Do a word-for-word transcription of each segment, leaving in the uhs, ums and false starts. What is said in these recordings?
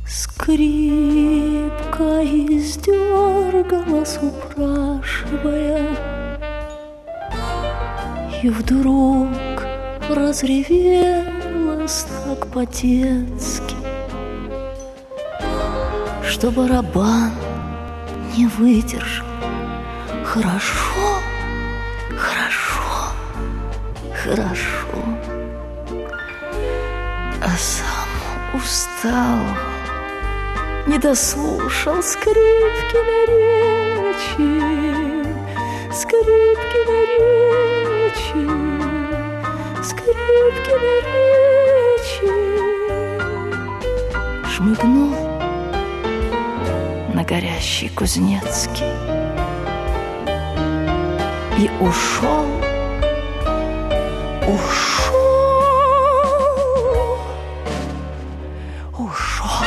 Скрипка издергалась, упрашивая, и вдруг разревелась так по-детски, что барабан не выдержал. Хорошо, хорошо, хорошо. А сам устал, не дослушал Скрипкина речи, Скрипкина речи, Скрипкина речи. Шмыгнул на горящий Кузнецкий и ушел, ушел, ушел.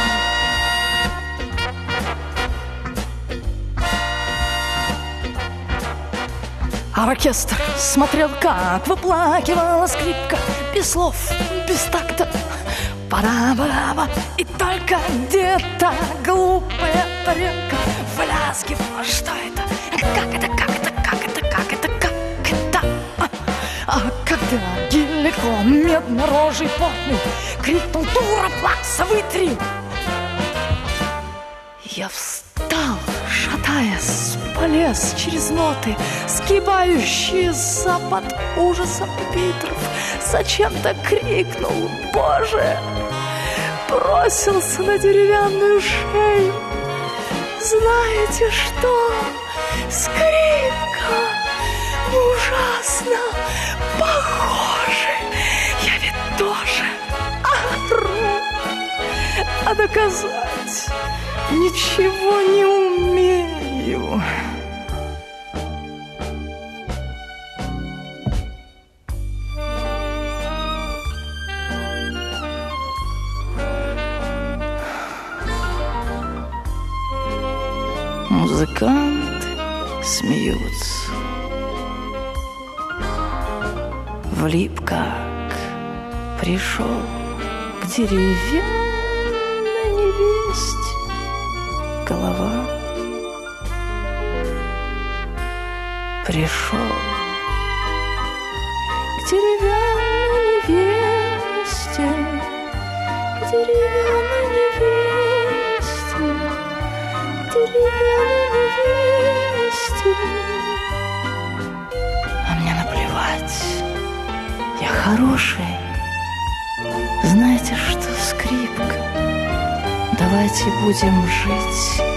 А оркестр смотрел, как выплакивала скрипка, без слов, без такта. Пара-пара-па, и только где-то глупая тарелка влязгивала. Что это? Как это? Как это? Как это? Как это? Как это? А, а когда геликон меднорожий потный крикнул: дура, плакса, вытри! Я встал, шатаясь, полез через ноты, сгибающиеся под ужасом битров. Зачем-то крикнул: Боже! Бросился на деревянную шею. Знаете что? Скрипка ужасно похожа. Я ведь тоже ору, а доказать ничего не умею. Музыканты смеются. Влип как пришел к деревянной невесте. Голова пришел к деревянной невесте, к деревянной невесте, к деревянной невесте. А мне наплевать, я хороший. Знаете что, скрипка? Давайте будем жить